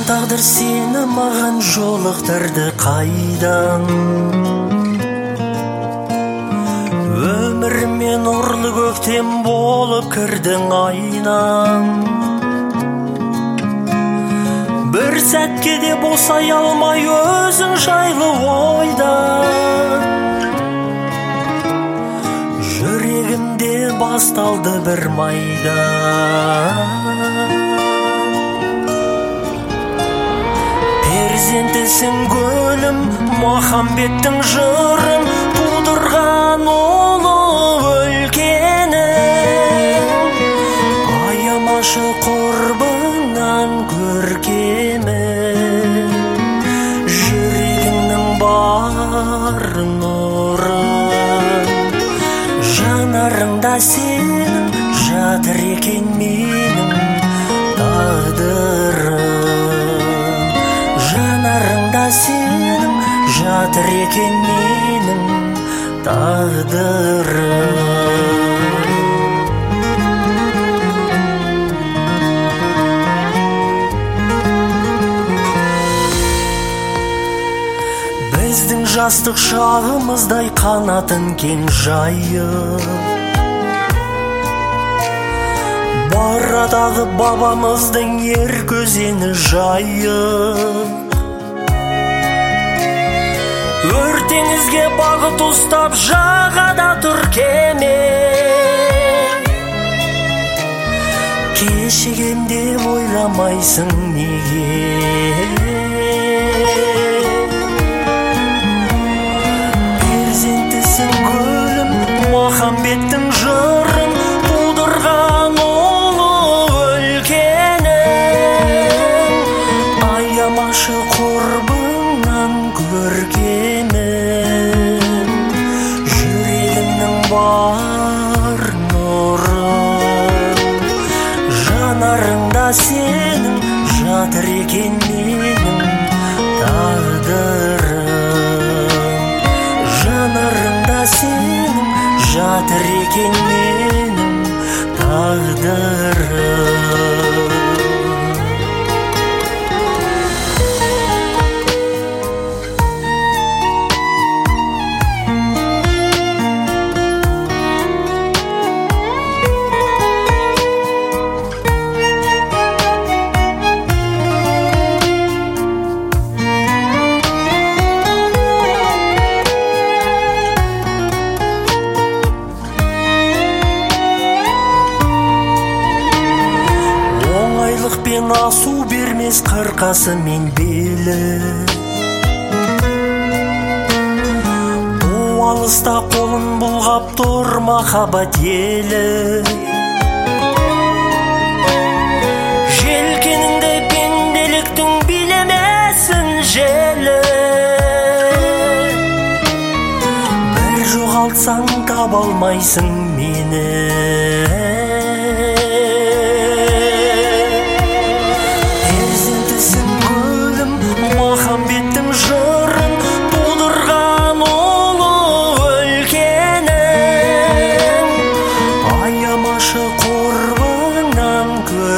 Тағдыр сені маған жолықтырды қайдан, өміріме нұрлы көктем болып кірдің айнам. Бір сәтке де босай алмай өзің жайлы ойда, жүрегімде басталды бір майда. Перзентісің гүлім, махамбеттің жырын тудырған ұлы өлкенің, аямашы құрбыңнан көркемін, жүрегіңнің бар нұрын. Жанарыңда сенің жатыр екен менің тағдырым, жанарыңда сенің жатыр екен менің тағдырым. Біздің жастық шағымыздай қанатын кең жайып, барадағы бабамыздың ер көзені жайып, өртеңізге бағыт ұстап жағада тұр кеме, кешігенде ойламайсың неге? Перзентісің гүлім, махамбеттің жырын тудырған ұлы өлкенің, аямашы құрбыңнан көркемін, жүрегімнің бар нұрын. Жанарыңда сенің жатыр екен менің тағдырым, жанарыңда сенің жатыр екен менің тағдырым. Оңайлықпен асу бермес қырқасы мен белі, бұл алыста қолын бұлғап тұр махаббат елі. Желкеніңде пенделіктің билемесін желі, бір жоғалтсаң таба алмайсың мені. Махамбеттің жырын тудырған ұлы өлкенің, аямашы құрбыңнан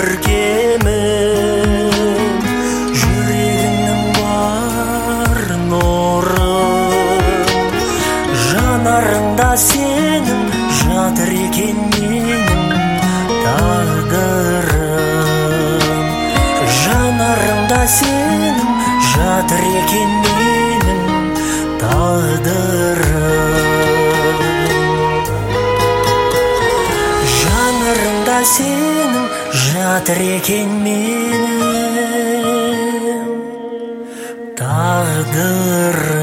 көркемін, жүрегімнің бар нұрын. Жанарыңда сенің жатыр екен менің тағдырым, жанарыңда сенің жатыр екен менің тағдырым, жанарыңда сенің жатыр екен менің тағдырым.